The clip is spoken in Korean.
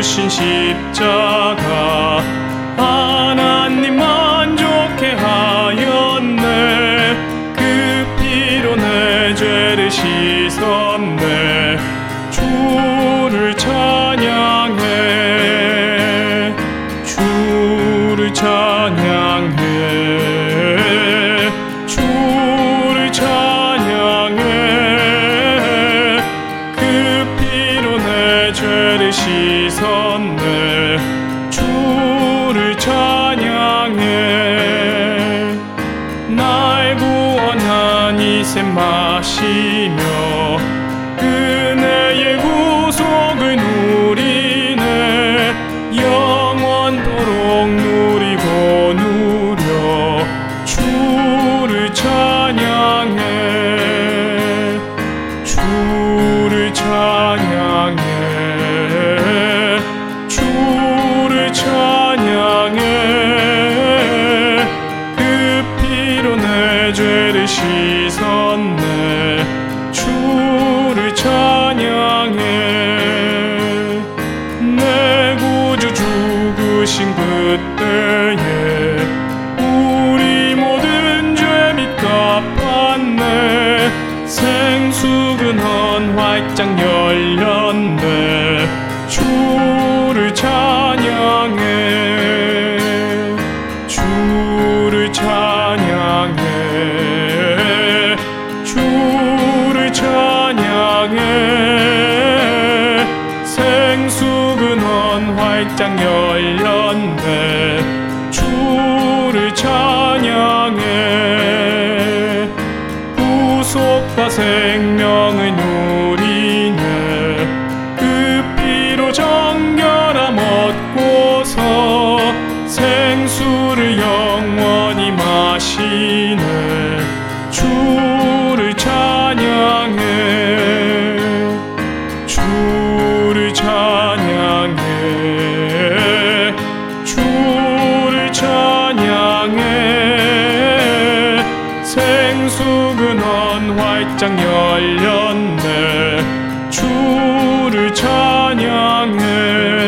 주신 십자가 하나님 만족해 하였네. 그 피로 내 죄를 씻었네. 주를 찬양해, 주를 찬양해, 주를 찬양해. 그 피로 내 죄를 씻었네. 주를 찬양해. 날 구원한 이 샘 마시며 은혜의 구속을 누리네. 영원토록 누리고 누려 주를 찬양해, 주를 찬양해, 주를 찬양해. 그 피로 내 죄를 씻었네. 주를 찬양해. 내 구주 죽으신 그때에 우리 모든 죄 빚 갚았네. 생수근헌 활짝 열렸네. 주를 찬양해, 주를 찬양해, 주를 찬양해. 생수근헌 활짝 열렸네. 주를 찬양해. 구속과 생명을 누리네. 그 피로 정결함 얻고서 생수를 영원히 마시네. 주를 찬양해, 주를 찬양해, 주를 찬양해. 생수근헌 활짝 열렸네. 주를 찬양해.